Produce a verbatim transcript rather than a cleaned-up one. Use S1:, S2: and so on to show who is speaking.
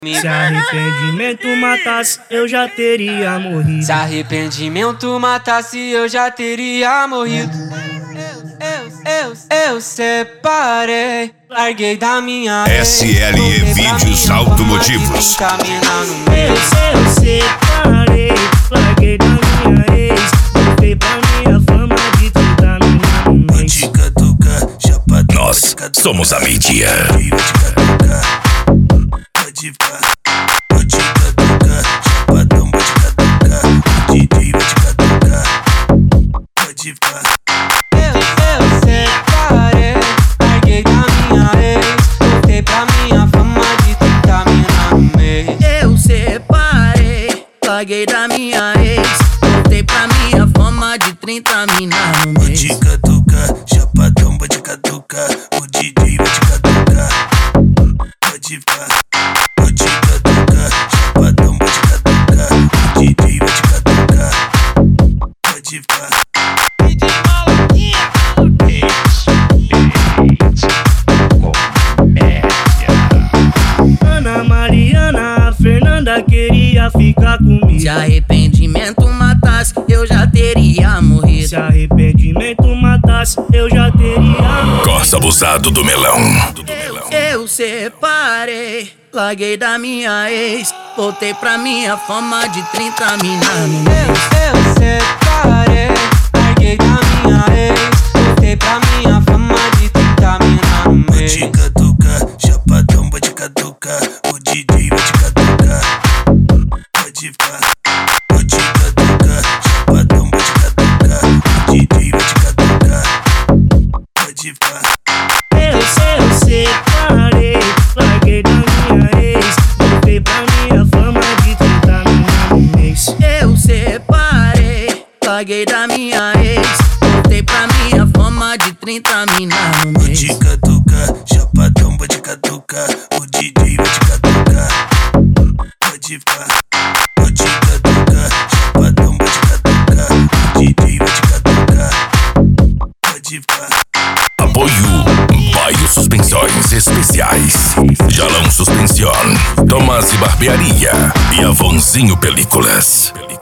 S1: Se arrependimento matasse, eu já teria morrido.
S2: Se arrependimento matasse, eu já teria morrido. Eu, eu, eu, eu separei, larguei da minha
S3: S L E Vídeos Automotivos.
S1: Eu, eu separei, larguei da minha ex, voltei pra minha fama de trinta mil no mês.
S3: Nós somos a mídia.
S4: Larguei da minha ex, voltei pra minha fama de trinta mina no mês.
S5: Pode catucar, chapadão, pode catucar, o D J vai te catucar. Pode ficar, pode catucar, chapadão, pode catucar, o D J vai te catucar. Pode ficar.
S1: Ana Mariana, a Fernanda queria ficar comigo.
S4: Se arrependimento matasse, eu já teria morrido.
S1: Se arrependimento matasse, eu já teria morrido.
S3: Corsa abusado do melão.
S4: Eu separei, larguei da minha ex, voltei pra minha fama de trinta mina no mês.
S2: Eu separei, larguei da minha ex, voltei pra minha fama de trinta mina no mês.
S5: Pode catucar, chapadão, pode catucar, o D J vai te catucar. Pode ficar, pode catucar, chapadão, pode catucar, o D J vai te catucar. Pode ficar.
S1: Eu, eu separei, larguei da minha ex, voltei pra minha fama de trinta mil no mês.
S4: Eu separei, larguei da minha ex, voltei pra minha fama de trinta mina no mês.
S5: Pode catucar, chapadão, pode catucar, o D J vai te catucar. Pode ficar, pode catucar, chapadão, pode catucar, o D J vai te catucar. Pode ficar.
S3: Apoio Baio Suspensões Especiais, Jalão Suspension, Tomás e Barbearia e Avonzinho Películas.